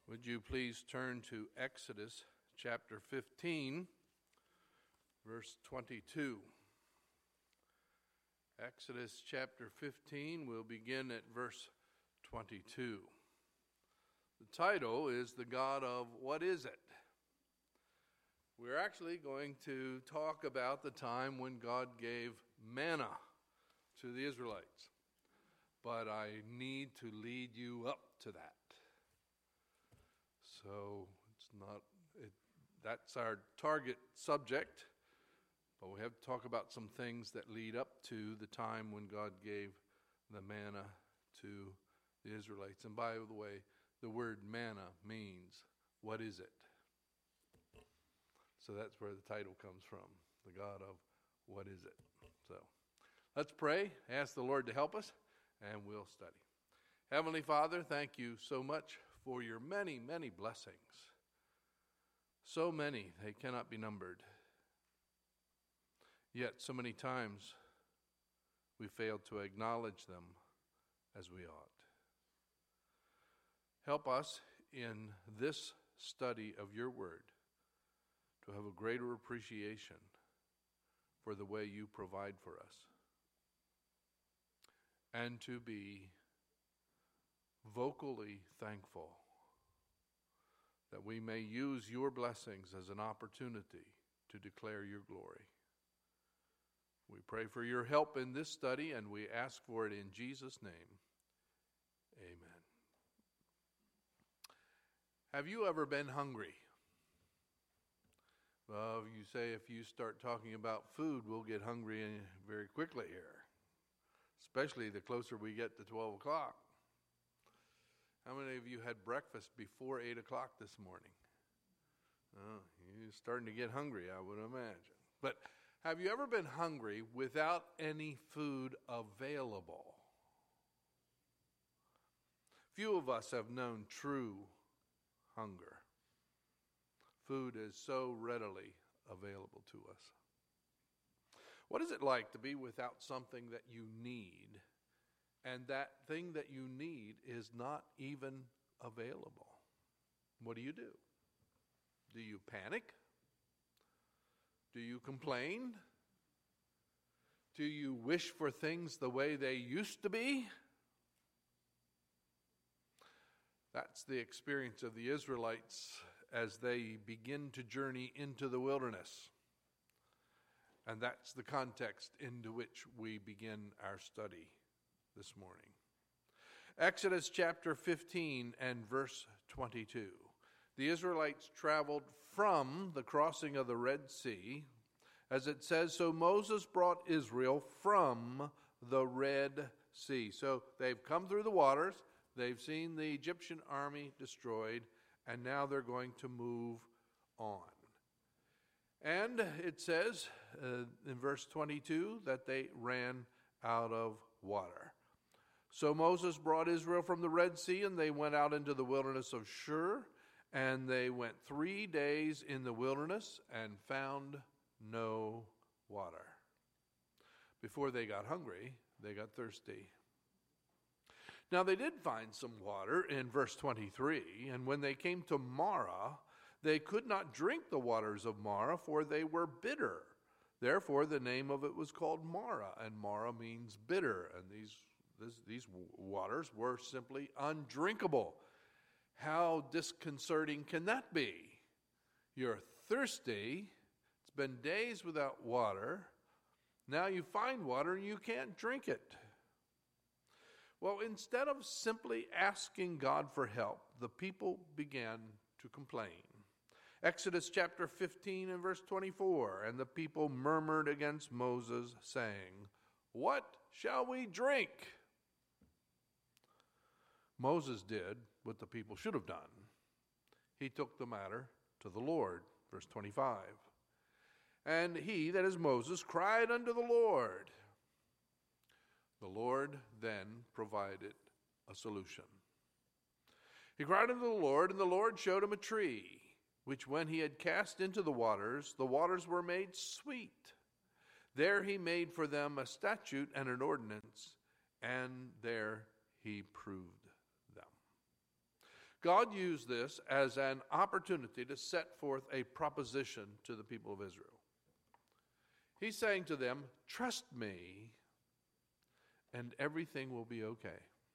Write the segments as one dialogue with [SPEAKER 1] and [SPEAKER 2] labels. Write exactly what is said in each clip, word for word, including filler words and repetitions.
[SPEAKER 1] Would you please turn to Exodus chapter fifteen, verse twenty-two. Exodus chapter fifteen, we'll begin at verse twenty-two. The title is The God of What Is It? We're actually going to talk about the time when God gave manna to the Israelites. But I need to lead you up to that. So it's not, it, that's our target subject, but we have to talk about some things that lead up to the time when God gave the manna to the Israelites. And by the way, the word manna means, what is it? So that's where the title comes from, the God of what is it? So let's pray, ask the Lord to help us, and we'll study. Heavenly Father, thank you so much for your many, many blessings. So many, they cannot be numbered. Yet so many times we fail to acknowledge them as we ought. Help us in this study of your word to have a greater appreciation for the way you provide for us, and to be vocally thankful that we may use your blessings as an opportunity to declare your glory. We pray for your help in this study, and we ask for it in Jesus' name. Amen. Have you ever been hungry? Well, you say if you start talking about food, we'll get hungry very quickly here, especially the closer we get to twelve o'clock. How many of you had breakfast before eight o'clock this morning? Oh, you're starting to get hungry, I would imagine. But have you ever been hungry without any food available? Few of us have known true hunger. Food is so readily available to us. What is it like to be without something that you need, and that thing that you need is not even available? What do you do? Do you panic? Do you complain? Do you wish for things the way they used to be? That's the experience of the Israelites as they begin to journey into the wilderness. And that's the context into which we begin our study this morning. Exodus chapter fifteen and verse twenty-two. The Israelites traveled from the crossing of the Red Sea. As it says, so Moses brought Israel from the Red Sea. So they've come through the waters, they've seen the Egyptian army destroyed, and now they're going to move on. And it says uh, in verse twenty-two that they ran out of water. So Moses brought Israel from the Red Sea, and they went out into the wilderness of Shur, and they went three days in the wilderness and found no water. Before they got hungry, they got thirsty. Now they did find some water in verse twenty-three, and when they came to Marah, they could not drink the waters of Marah, for they were bitter. Therefore the name of it was called Marah, and Marah means bitter, and these this, these waters were simply undrinkable. How disconcerting can that be? You're thirsty, it's been days without water, now you find water and you can't drink it. Well, instead of simply asking God for help, the people began to complain. Exodus chapter fifteen and verse twenty-four, and the people murmured against Moses, saying, "What shall we drink?" Moses did what the people should have done. He took the matter to the Lord, verse twenty-five. And he, that is Moses, cried unto the Lord. The Lord then provided a solution. He cried unto the Lord, and the Lord showed him a tree, which when he had cast into the waters, the waters were made sweet. There he made for them a statute and an ordinance, and there he proved them. God used this as an opportunity to set forth a proposition to the people of Israel. He's saying to them, trust me, and everything will be okay.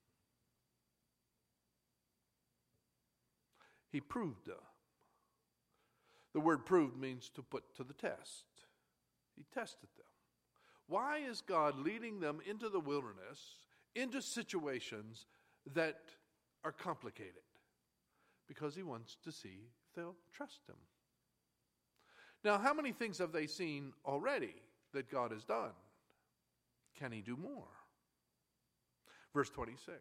[SPEAKER 1] He proved them. The word proved means to put to the test. He tested them. Why is God leading them into the wilderness, into situations that are complicated? Because he wants to see if they'll trust him. Now, how many things have they seen already that God has done? Can he do more? Verse twenty-six.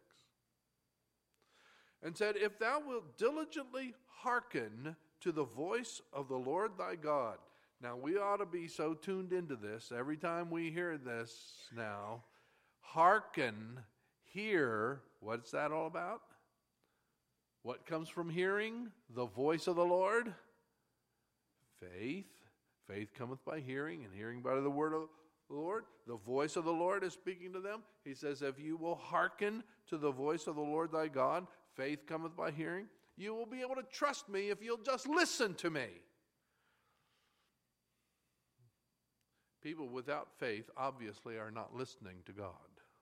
[SPEAKER 1] And said, if thou wilt diligently hearken to the voice of the Lord thy God. Now, we ought to be so tuned into this. Every time we hear this now, hearken, hear, what's that all about? What comes from hearing? The voice of the Lord? Faith. Faith cometh by hearing, and hearing by the word of the Lord. The voice of the Lord is speaking to them. He says, if you will hearken to the voice of the Lord thy God, faith cometh by hearing. You will be able to trust me if you'll just listen to me. People without faith obviously are not listening to God.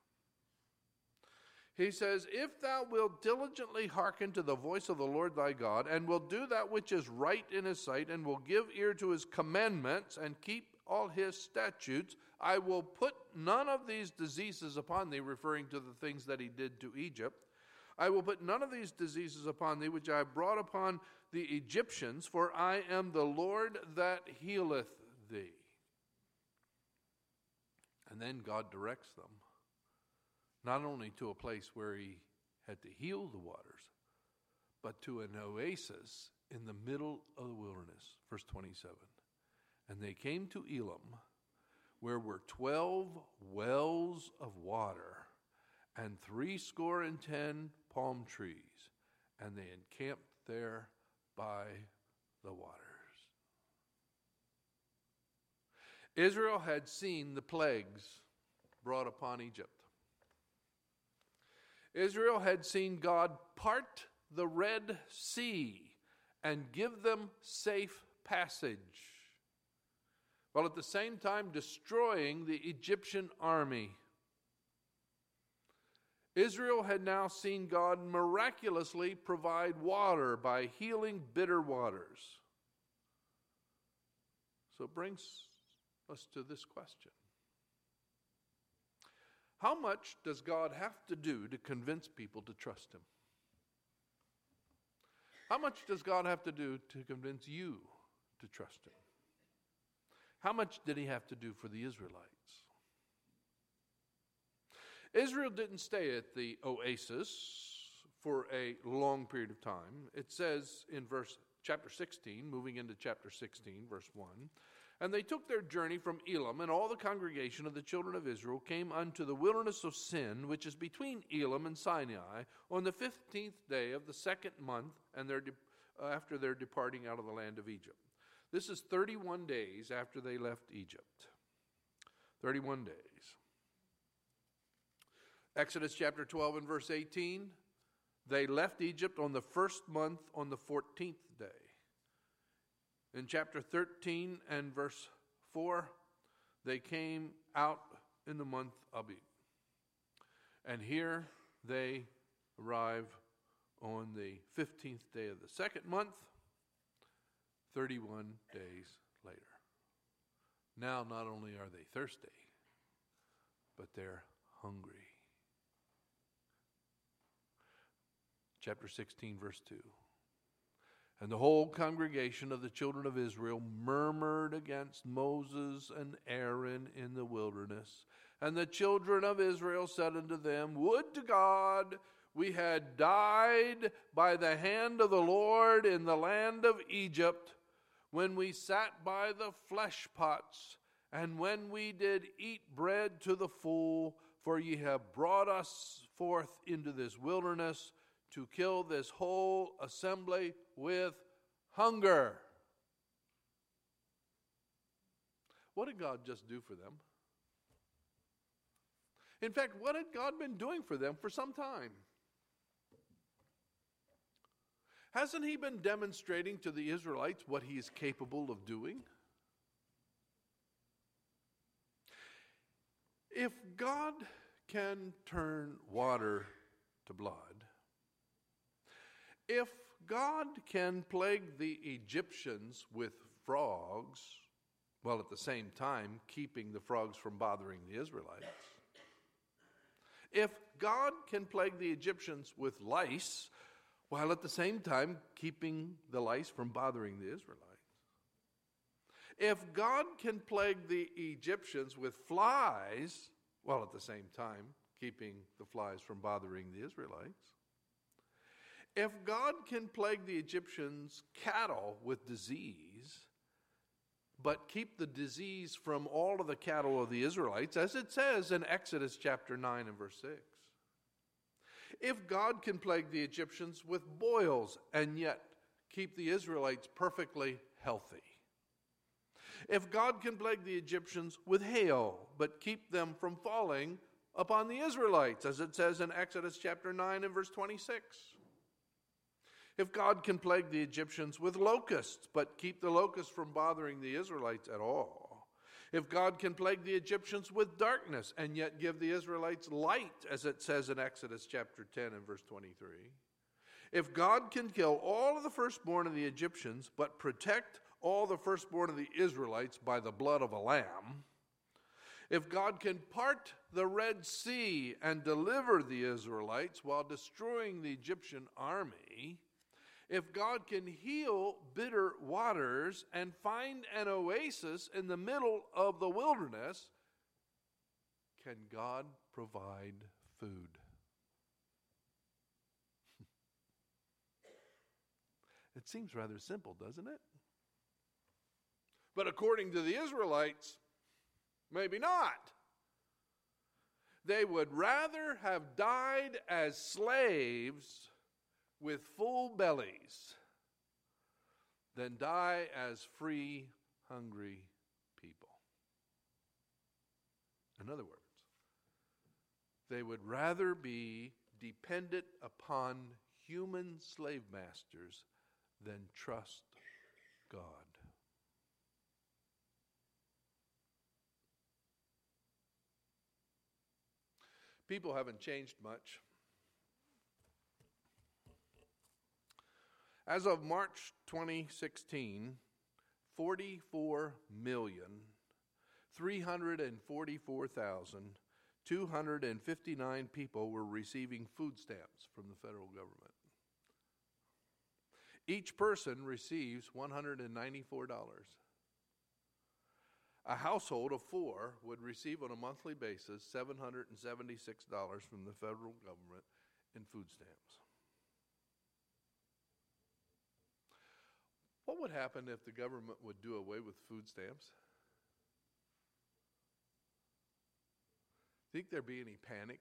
[SPEAKER 1] He says, if thou wilt diligently hearken to the voice of the Lord thy God, and will do that which is right in his sight, and will give ear to his commandments, and keep all his statutes, I will put none of these diseases upon thee, referring to the things that he did to Egypt. I will put none of these diseases upon thee, which I have brought upon the Egyptians, for I am the Lord that healeth thee. And then God directs them, not only to a place where he had to heal the waters, but to an oasis in the middle of the wilderness. Verse twenty-seven. And they came to Elim, where were twelve wells of water, and threescore and ten palm trees, and they encamped there by the waters. Israel had seen the plagues brought upon Egypt. Israel had seen God part the Red Sea and give them safe passage, while at the same time destroying the Egyptian army. Israel had now seen God miraculously provide water by healing bitter waters. So it brings us to this question. How much does God have to do to convince people to trust him? How much does God have to do to convince you to trust him? How much did he have to do for the Israelites? Israel didn't stay at the oasis for a long period of time. It says in verse chapter sixteen, moving into chapter sixteen, verse one, and they took their journey from Elim, and all the congregation of the children of Israel came unto the wilderness of Sin, which is between Elim and Sinai, on the fifteenth day of the second month, and their de- uh, after their departing out of the land of Egypt. This is thirty-one days after they left Egypt. thirty-one days. Exodus chapter twelve and verse eighteen, they left Egypt on the first month on the fourteenth day. In chapter thirteen and verse four, they came out in the month Abib. And here they arrive on the fifteenth day of the second month, thirty-one days later. Now not only are they thirsty, but they're hungry. Chapter sixteen, verse two. And the whole congregation of the children of Israel murmured against Moses and Aaron in the wilderness. And the children of Israel said unto them, would to God we had died by the hand of the Lord in the land of Egypt, when we sat by the flesh pots, and when we did eat bread to the full, for ye have brought us forth into this wilderness to kill this whole assembly with hunger. What did God just do for them? In fact, what had God been doing for them for some time? Hasn't he been demonstrating to the Israelites what he is capable of doing? If God can turn water to blood, if God can plague the Egyptians with frogs, while at the same time keeping the frogs from bothering the Israelites, if God can plague the Egyptians with lice, while at the same time keeping the lice from bothering the Israelites, if God can plague the Egyptians with flies, while at the same time keeping the flies from bothering the Israelites, if God can plague the Egyptians' cattle with disease, but keep the disease from all of the cattle of the Israelites, as it says in Exodus chapter nine and verse six, if God can plague the Egyptians with boils and yet keep the Israelites perfectly healthy, if God can plague the Egyptians with hail, but keep them from falling upon the Israelites, as it says in Exodus chapter nine and verse twenty-six, if God can plague the Egyptians with locusts, but keep the locusts from bothering the Israelites at all, if God can plague the Egyptians with darkness and yet give the Israelites light, as it says in Exodus chapter ten and verse twenty-three, if God can kill all of the firstborn of the Egyptians, but protect all the firstborn of the Israelites by the blood of a lamb, if God can part the Red Sea and deliver the Israelites while destroying the Egyptian army, if God can heal bitter waters and find an oasis in the middle of the wilderness, can God provide food? It seems rather simple, doesn't it? But according to the Israelites, maybe not. They would rather have died as slaves with full bellies than die as free, hungry people. In other words, they would rather be dependent upon human slave masters than trust God. People haven't changed much. As of March twenty sixteen, forty-four million, three hundred forty-four thousand, two hundred fifty-nine people were receiving food stamps from the federal government. Each person receives one hundred ninety-four dollars. A household of four would receive on a monthly basis seven hundred seventy-six dollars from the federal government in food stamps. What would happen if the government would do away with food stamps? Think there'd be any panic?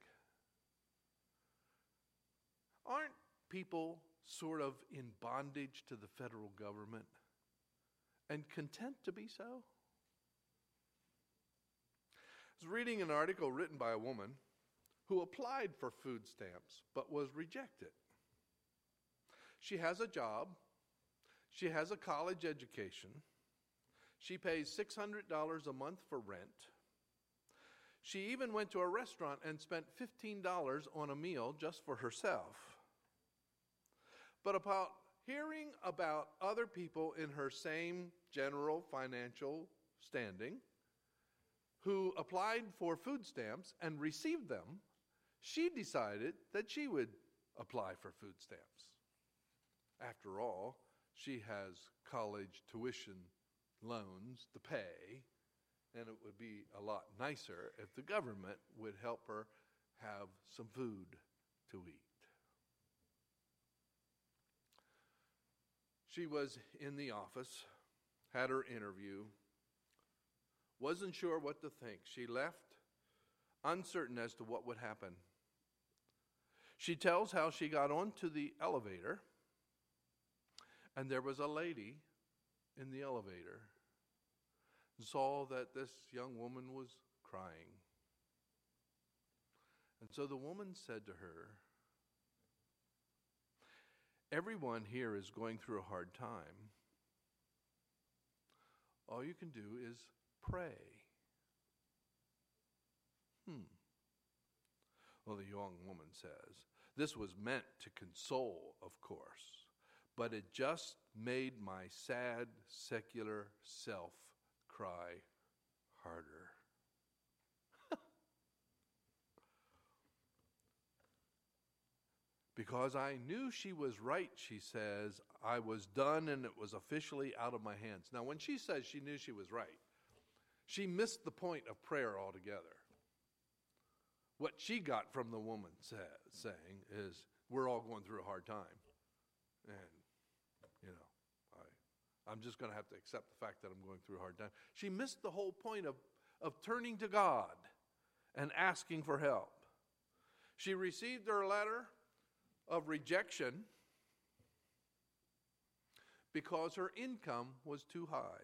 [SPEAKER 1] Aren't people sort of in bondage to the federal government and content to be so? I was reading an article written by a woman who applied for food stamps but was rejected. She has a job. She has a college education. She pays six hundred dollars a month for rent. She even went to a restaurant and spent fifteen dollars on a meal just for herself. But about hearing about other people in her same general financial standing who applied for food stamps and received them, she decided that she would apply for food stamps. After all, she has college tuition loans to pay, and it would be a lot nicer if the government would help her have some food to eat. She was in the office, had her interview, wasn't sure what to think. She left uncertain as to what would happen. She tells how she got onto the elevator, and there was a lady in the elevator and saw that this young woman was crying. And so the woman said to her, everyone here is going through a hard time. All you can do is pray. Hmm. Well, the young woman says, this was meant to console, of course, but it just made my sad, secular self cry harder. Because I knew she was right, she says, I was done and it was officially out of my hands. Now, when she says she knew she was right, she missed the point of prayer altogether. What she got from the woman say, saying is, we're all going through a hard time. And, you know, I, I'm just going to have to accept the fact that I'm going through a hard time. She missed the whole point of, of turning to God and asking for help. She received her letter of rejection because her income was too high.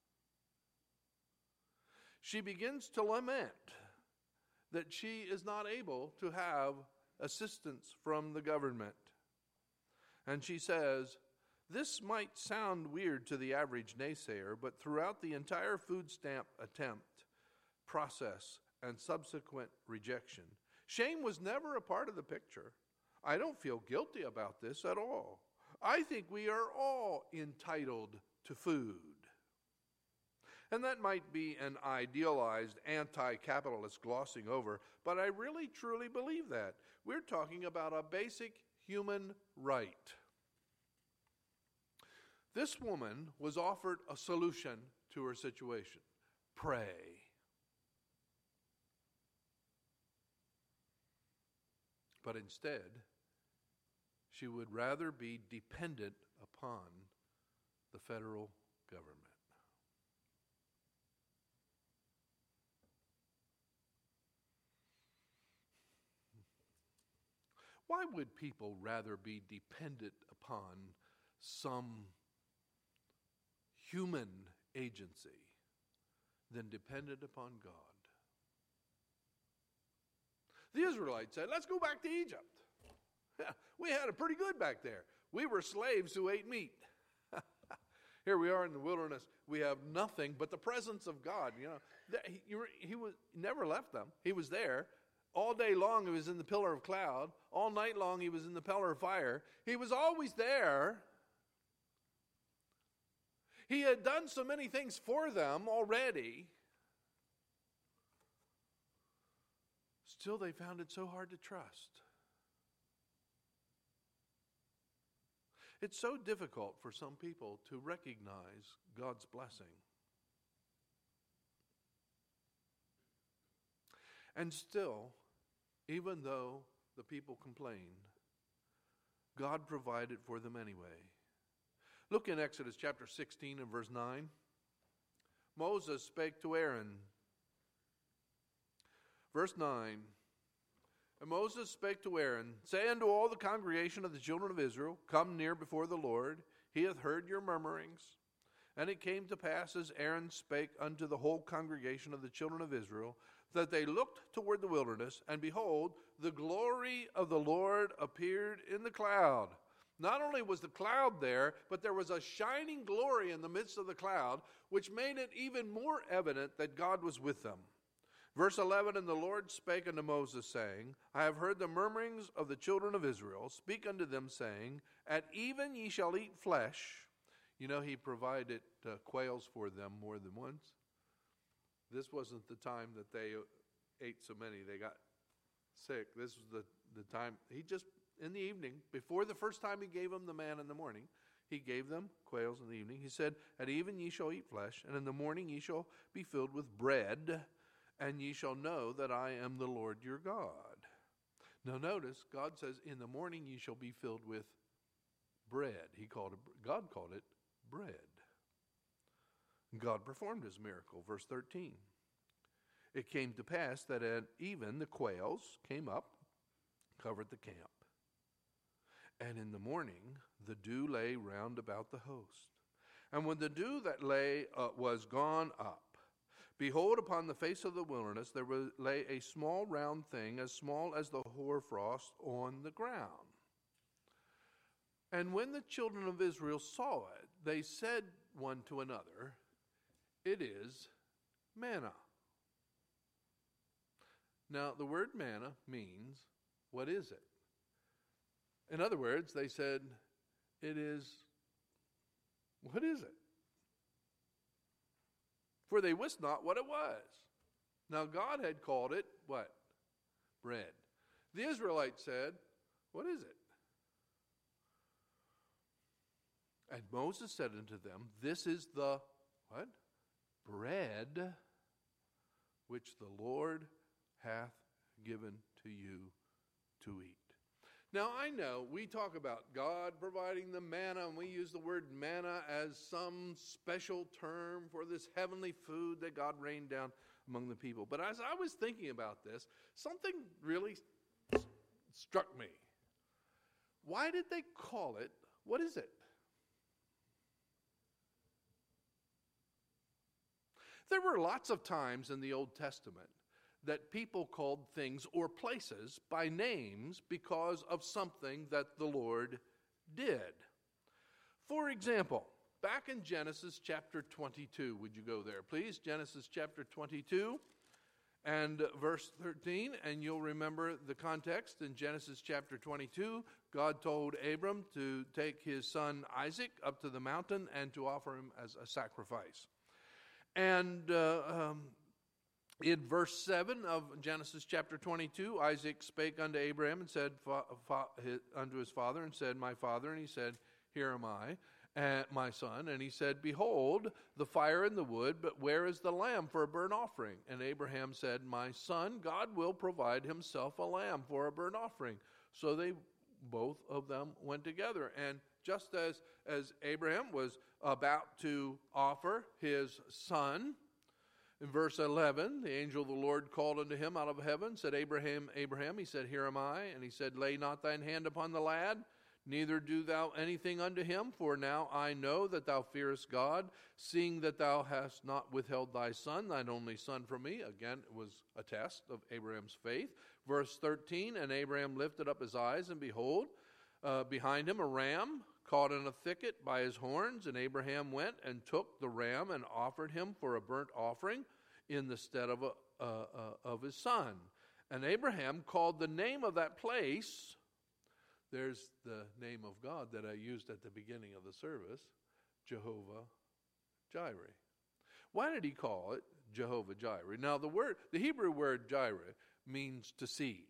[SPEAKER 1] She begins to lament that she is not able to have assistance from the government. And she says, this might sound weird to the average naysayer, but throughout the entire food stamp attempt, process, and subsequent rejection, shame was never a part of the picture. I don't feel guilty about this at all. I think we are all entitled to food. And that might be an idealized anti-capitalist glossing over, but I really truly believe that. We're talking about a basic human right. This woman was offered a solution to her situation. Pray. But instead, she would rather be dependent upon the federal government. Why would people rather be dependent upon some human agency than dependent upon God? The Israelites said, let's go back to Egypt. We had it pretty good back there. We were slaves who ate meat. Here we are in the wilderness. We have nothing but the presence of God. You know, he, he was never left them. He was there. All day long he was in the pillar of cloud. All night long he was in the pillar of fire. He was always there. He had done so many things for them already. Still, they found it so hard to trust. It's so difficult for some people to recognize God's blessing. And still, even though the people complained, God provided for them anyway. Look in Exodus chapter sixteen and verse nine. Moses spake to Aaron. Verse nine. And Moses spake to Aaron, say unto all the congregation of the children of Israel, come near before the Lord. He hath heard your murmurings. And it came to pass, as Aaron spake unto the whole congregation of the children of Israel, that they looked toward the wilderness, and behold, the glory of the Lord appeared in the cloud. Not only was the cloud there, but there was a shining glory in the midst of the cloud, which made it even more evident that God was with them. Verse eleven, and the Lord spake unto Moses, saying, I have heard the murmurings of the children of Israel. Speak unto them, saying, at even ye shall eat flesh. You know, he provided uh, quails for them more than once. This wasn't the time that they ate so many. They got sick. This was the, the time. He just, in the evening, before the first time he gave them the man in the morning, he gave them quails in the evening. He said, at even ye shall eat flesh, and in the morning ye shall be filled with bread, and ye shall know that I am the Lord your God. Now notice, God says, in the morning ye shall be filled with bread. He called it, God called it bread. God performed his miracle. Verse thirteen. It came to pass that at even the quails came up, covered the camp. And in the morning the dew lay round about the host. And when the dew that lay uh, was gone up, behold, upon the face of the wilderness there was, lay a small round thing, as small as the hoarfrost on the ground. And when the children of Israel saw it, they said one to another, "It is manna." Now, the word manna means, what is it? In other words, they said, it is, what is it? For they wist not what it was. Now, God had called it, what? Bread. The Israelites said, what is it? And Moses said unto them, this is the, what? Bread which the Lord hath given to you to eat. Now, I know we talk about God providing the manna, and we use the word manna as some special term for this heavenly food that God rained down among the people. But as I was thinking about this, something really st- struck me. Why did they call it, what is it? There were lots of times in the Old Testament that people called things or places by names because of something that the Lord did. For example, back in Genesis chapter twenty-two, would you go there, please? Genesis chapter twenty-two and verse thirteen, and you'll remember the context. In Genesis chapter twenty-two, God told Abram to take his son Isaac up to the mountain and to offer him as a sacrifice. And uh, um, in verse seven of Genesis chapter twenty-two, Isaac spake unto Abraham and said fa- fa- his, unto his father and said, my father. And he said, here am I, uh, my son. And he said, behold, the fire and the wood, but where is the lamb for a burnt offering? And Abraham said, my son, God will provide himself a lamb for a burnt offering. So they both of them went together. And just as, as Abraham was about to offer his son, in verse eleven, the angel of the Lord called unto him out of heaven, said, Abraham, Abraham. He said, here am I. And he said, lay not thine hand upon the lad, neither do thou anything unto him, for now I know that thou fearest God, seeing that thou hast not withheld thy son, thine only son, from me. Again, it was a test of Abraham's faith. Verse thirteen, and Abraham lifted up his eyes, and behold, uh, behind him a ram caught in a thicket by his horns. And Abraham went and took the ram and offered him for a burnt offering in the stead of, a, uh, uh, of his son. And Abraham called the name of that place, there's the name of God that I used at the beginning of the service, Jehovah Jireh. Why did he call it Jehovah Jireh? Now the word, the Hebrew word Jireh means to see.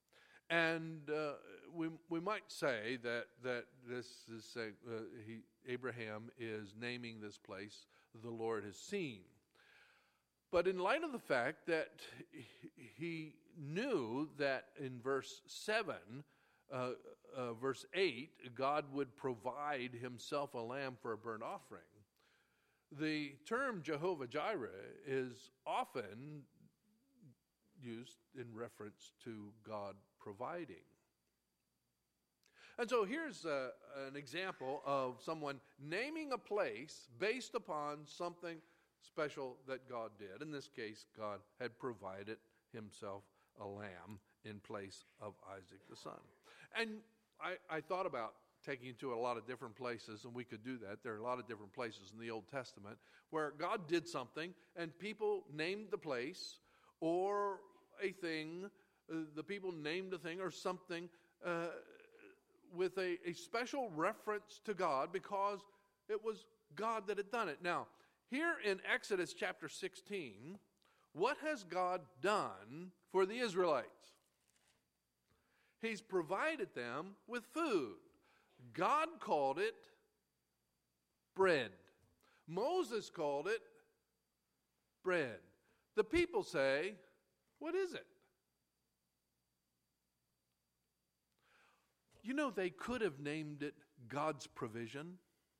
[SPEAKER 1] And uh, we we might say that that this is saying, uh, he Abraham is naming this place the Lord has seen. But in light of the fact that he knew that in verse seven, uh, uh, verse eight, God would provide himself a lamb for a burnt offering, the term Jehovah Jireh is often used in reference to God providing. And so here's a, an example of someone naming a place based upon something special that God did. In this case, God had provided himself a lamb in place of Isaac the son. And I, I thought about taking you to a lot of different places, and we could do that. There are a lot of different places in the Old Testament where God did something, and people named the place or a thing. Uh, the people named a thing or something uh, with a, a special reference to God because it was God that had done it. Now, here in Exodus chapter sixteen, what has God done for the Israelites? He's provided them with food. God called it bread. Moses called it bread. The people say, what is it? You know, they could have named it God's provision.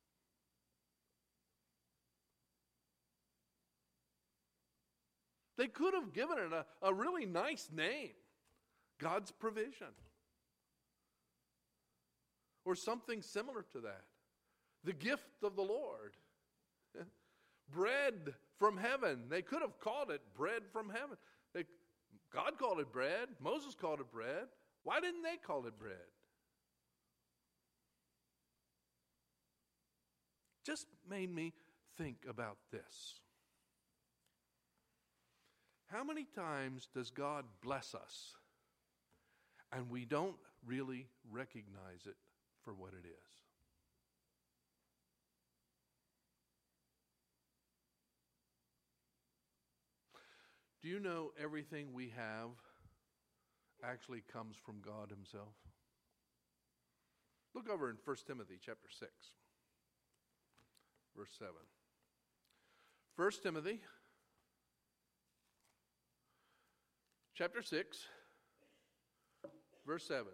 [SPEAKER 1] They could have given it a, a really nice name, God's provision. Or something similar to that. The gift of the Lord. Bread from heaven. They could have called it bread from heaven. They, God called it bread. Moses called it bread. Why didn't they call it bread? just made me think about this. How many times does God bless us and we don't really recognize it for what it is? Do you know everything we have actually comes from God himself? Look over in First Timothy chapter six, verse seven. First Timothy chapter six, verse seven.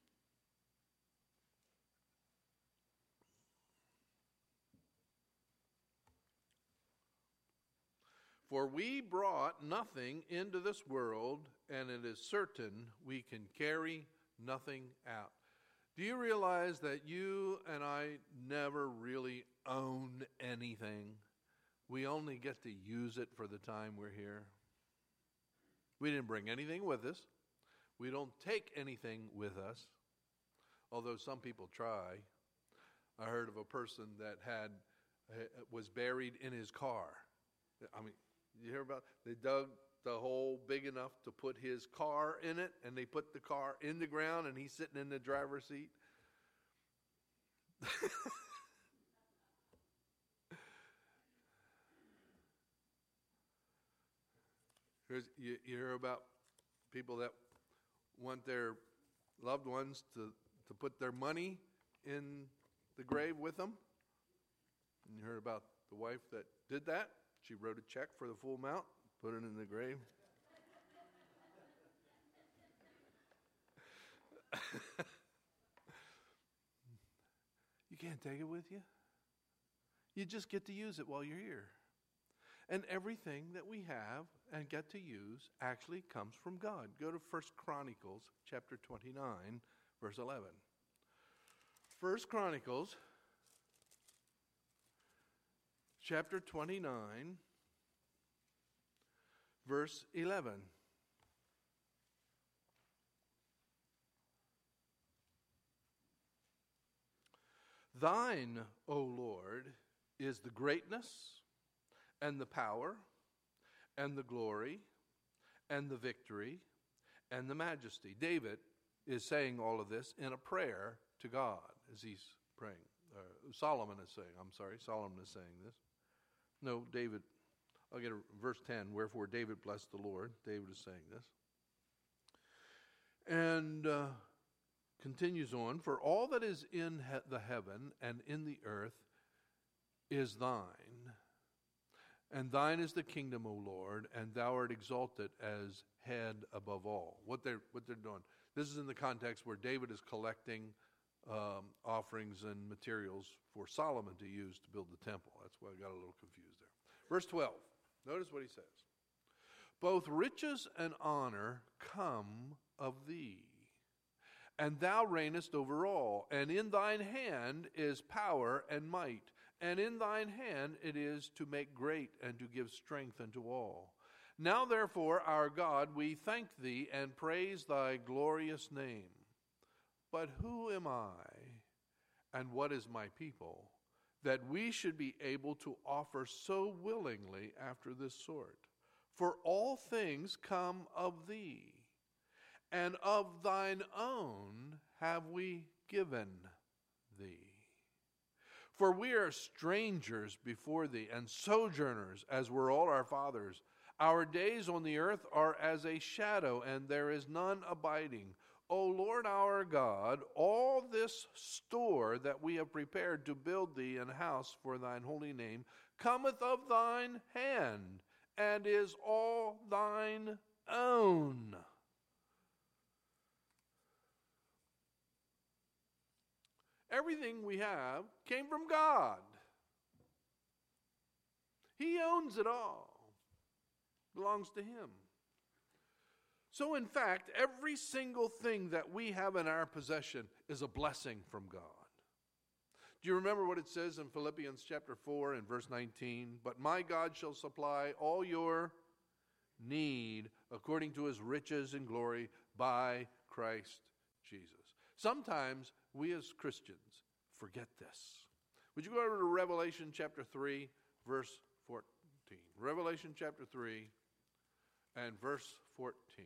[SPEAKER 1] For we brought nothing into this world, and it is certain we can carry nothing out. Do you realize that you and I never really own anything? We only get to use it for the time we're here. We didn't bring anything with us. We don't take anything with us, although some people try. I heard of a person that had uh, was buried in his car. I mean, you hear about, they dug the hole big enough to put his car in it, and they put the car in the ground, and he's sitting in the driver's seat. Here's, you, you hear about people that want their loved ones to, to put their money in the grave with them. And you heard about the wife that did that. She wrote a check for the full amount, put it in the grave. You can't take it with you. You just get to use it while you're here. And everything that we have and get to use actually comes from God. Go to First Chronicles chapter twenty-nine, verse eleven. First Chronicles chapter twenty-nine, verse eleven. Thine, O Lord, is the greatness and the power and the glory and the victory and the majesty. David is saying all of this in a prayer to God as he's praying. Uh, Solomon is saying, I'm sorry, Solomon is saying this. No, David, I'll get a, verse ten, wherefore David blessed the Lord. David is saying this. And uh, continues on, for all that is in he- the heaven and in the earth is thine. And thine is the kingdom, O Lord, and thou art exalted as head above all. What they're, what they're doing. This is in the context where David is collecting um, offerings and materials for Solomon to use to build the temple. That's why I got a little confused there. Verse twelve. Notice what he says. Both riches and honor come of thee, and thou reignest over all, and in thine hand is power and might. And in thine hand it is to make great and to give strength unto all. Now therefore, our God, we thank thee and praise thy glorious name. But who am I, and what is my people, that we should be able to offer so willingly after this sort? For all things come of thee, and of thine own have we given thee. For we are strangers before thee, and sojourners, as were all our fathers. Our days on the earth are as a shadow, and there is none abiding. O Lord our God, all this store that we have prepared to build thee an house for thine holy name cometh of thine hand, and is all thine own. Everything we have came from God. He owns it all. Belongs to him. So in fact, every single thing that we have in our possession is a blessing from God. Do you remember what it says in Philippians chapter four and verse nineteen? But my God shall supply all your need according to his riches and glory by Christ Jesus. Sometimes we as Christians forget this. Would you go over to Revelation chapter three, verse fourteen? Revelation chapter three and verse fourteen.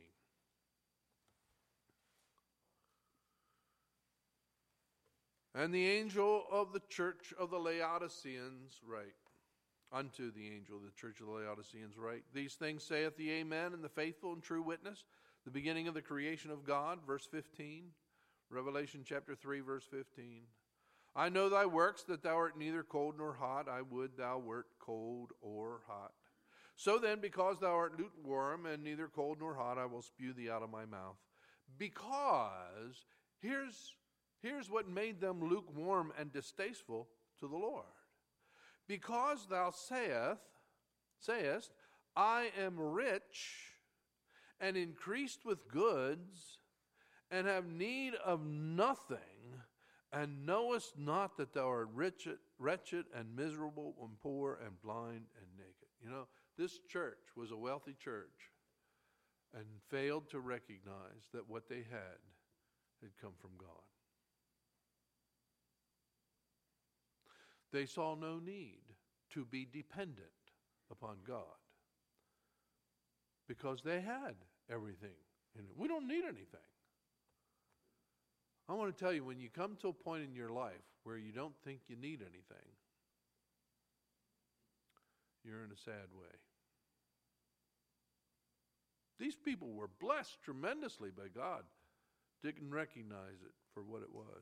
[SPEAKER 1] And the angel of the church of the Laodiceans write, unto the angel of the church of the Laodiceans write, these things saith the Amen, and the faithful and true witness, the beginning of the creation of God. Verse fifteen, Revelation chapter three, verse fifteen. I know thy works, that thou art neither cold nor hot. I would thou wert cold or hot. So then, because thou art lukewarm and neither cold nor hot, I will spew thee out of my mouth. Because, here's, here's what made them lukewarm and distasteful to the Lord. Because thou sayest, sayest, I am rich and increased with goods, and have need of nothing, and knowest not that thou art wretched, wretched and miserable and poor and blind and naked. You know, this church was a wealthy church and failed to recognize that what they had had come from God. They saw no need to be dependent upon God because they had everything in it. We don't need anything. I want to tell you, when you come to a point in your life where you don't think you need anything, you're in a sad way. These people were blessed tremendously by God. Didn't recognize it for what it was.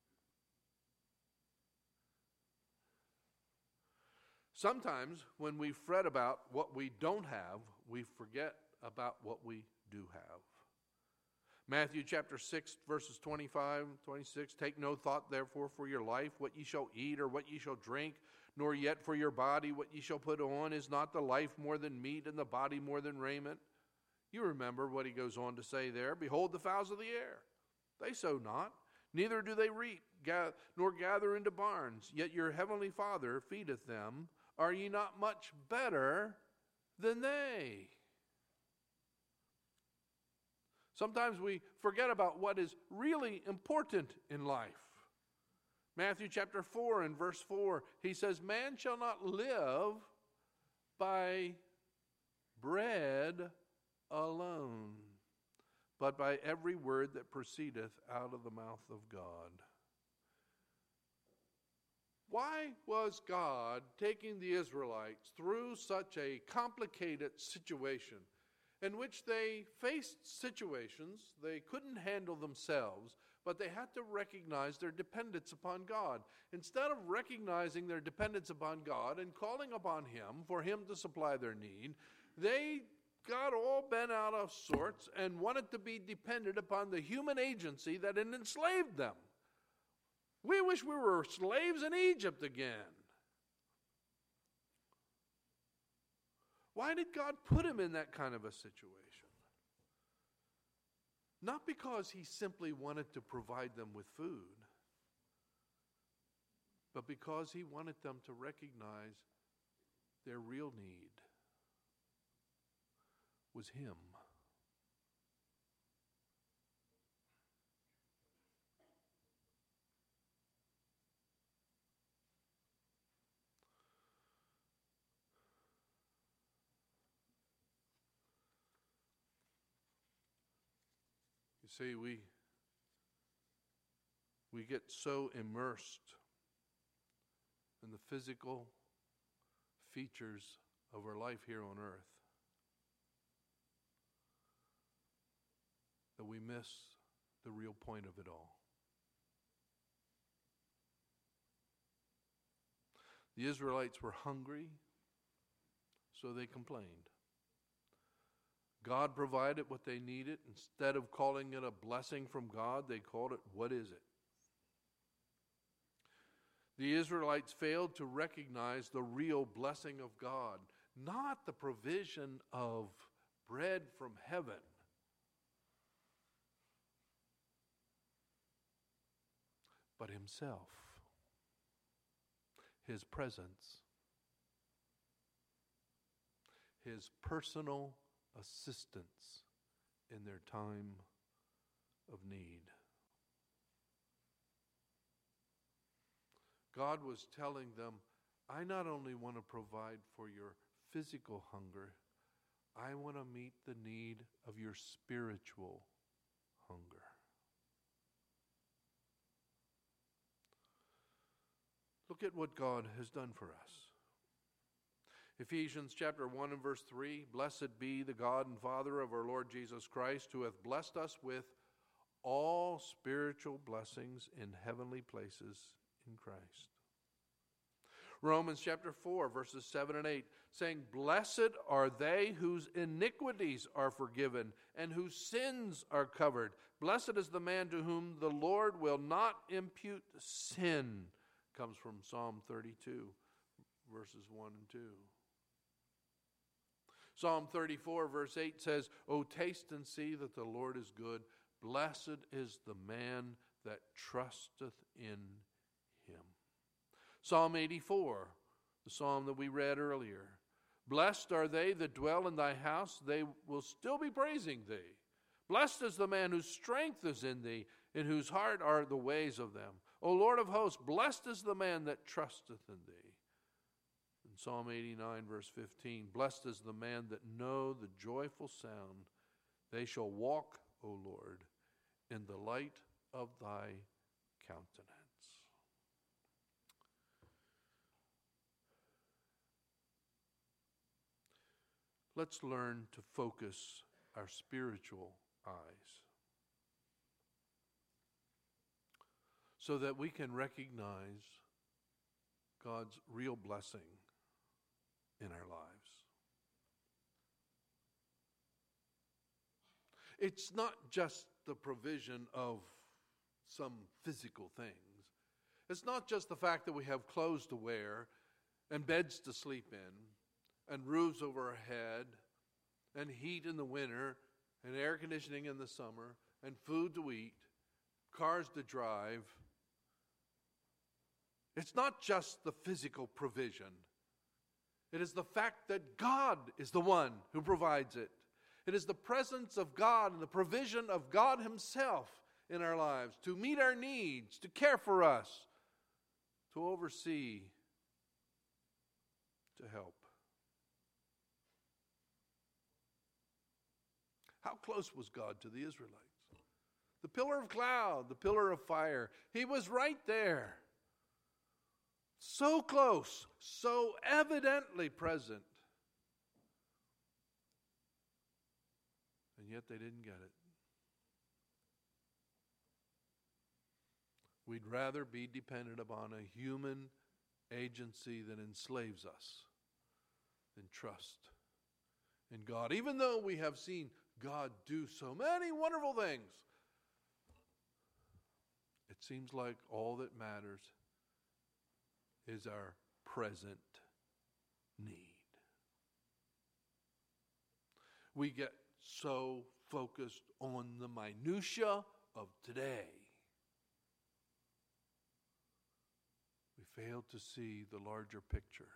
[SPEAKER 1] Sometimes when we fret about what we don't have, we forget about what we do have. Matthew chapter six, verses twenty-five, twenty-six, take no thought therefore for your life, what ye shall eat or what ye shall drink, nor yet for your body what ye shall put on. Is not the life more than meat, and the body more than raiment? You remember what he goes on to say there. Behold the fowls of the air. They sow not, neither do they reap, nor gather into barns, yet your heavenly Father feedeth them. Are ye not much better than they? Sometimes we forget about what is really important in life. Matthew chapter four and verse four, he says, man shall not live by bread alone, but by every word that proceedeth out of the mouth of God. Why was God taking the Israelites through such a complicated situation in which they faced situations they couldn't handle themselves, but they had to recognize their dependence upon God? Instead of recognizing their dependence upon God and calling upon Him for Him to supply their need, they got all bent out of sorts and wanted to be dependent upon the human agency that had enslaved them. We wish we were slaves in Egypt again. Why did God put him in that kind of a situation? Not because he simply wanted to provide them with food, but because he wanted them to recognize their real need was him. You see, we, we get so immersed in the physical features of our life here on earth that we miss the real point of it all. The Israelites were hungry, so they complained. God provided what they needed. Instead of calling it a blessing from God, they called it, what is it? The Israelites failed to recognize the real blessing of God, not the provision of bread from heaven, but Himself, His presence, His personal assistance in their time of need. God was telling them, I not only want to provide for your physical hunger, I want to meet the need of your spiritual hunger. Look at what God has done for us. Ephesians chapter one and verse three, Blessed be the God and Father of our Lord Jesus Christ, who hath blessed us with all spiritual blessings in heavenly places in Christ. Romans chapter four, verses seven and eight, saying, Blessed are they whose iniquities are forgiven and whose sins are covered. Blessed is the man to whom the Lord will not impute sin. Comes from Psalm thirty-two, verses one and two. Psalm thirty-four, verse eight says, O taste and see that the Lord is good. Blessed is the man that trusteth in him. Psalm eighty-four, the psalm that we read earlier. Blessed are they that dwell in thy house, they will still be praising thee. Blessed is the man whose strength is in thee, in whose heart are the ways of them. O Lord of hosts, blessed is the man that trusteth in thee. In Psalm eighty-nine, verse fifteen, Blessed is the man that know the joyful sound. They shall walk, O Lord, in the light of thy countenance. Let's learn to focus our spiritual eyes so that we can recognize God's real blessing in our lives. It's not just the provision of some physical things. It's not just the fact that we have clothes to wear and beds to sleep in and roofs over our head and heat in the winter and air conditioning in the summer and food to eat, cars to drive. It's not just the physical provision. It is the fact that God is the one who provides it. It is the presence of God and the provision of God himself in our lives to meet our needs, to care for us, to oversee, to help. How close was God to the Israelites? The pillar of cloud, the pillar of fire. He was right there. So close, so evidently present. And yet they didn't get it. We'd rather be dependent upon a human agency that enslaves us than trust in God. Even though we have seen God do so many wonderful things, it seems like all that matters is our present need. We get so focused on the minutia of today, we fail to see the larger picture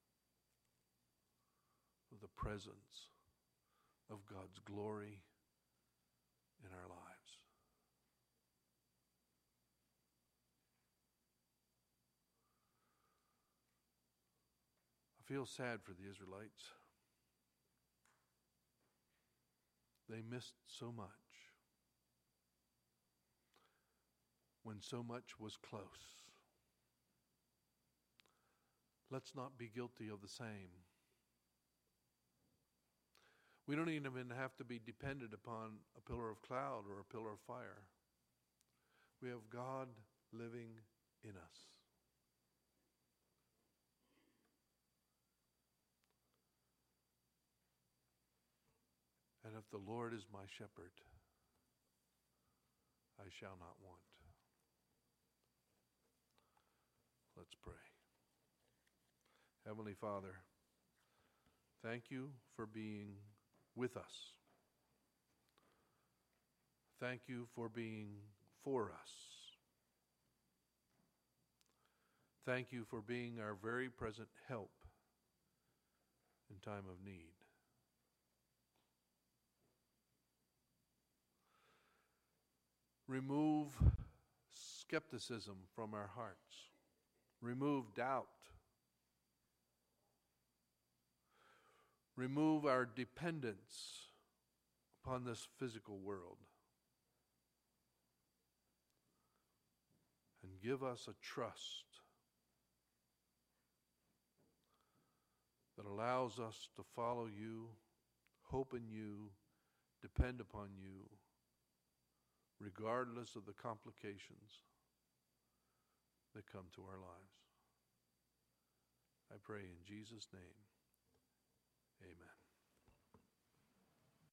[SPEAKER 1] of the presence of God's glory in our lives. I feel sad for the Israelites. They missed so much when so much was close. Let's not be guilty of the same. We don't even have to be dependent upon a pillar of cloud or a pillar of fire. We have God living in us. And if the Lord is my shepherd, I shall not want. Let's pray. Heavenly Father, thank you for being with us. Thank you for being for us. Thank you for being our very present help in time of need. Remove skepticism from our hearts. Remove doubt. Remove our dependence upon this physical world. And give us a trust that allows us to follow you, hope in you, depend upon you, regardless of the complications that come to our lives. I pray in Jesus' name, amen.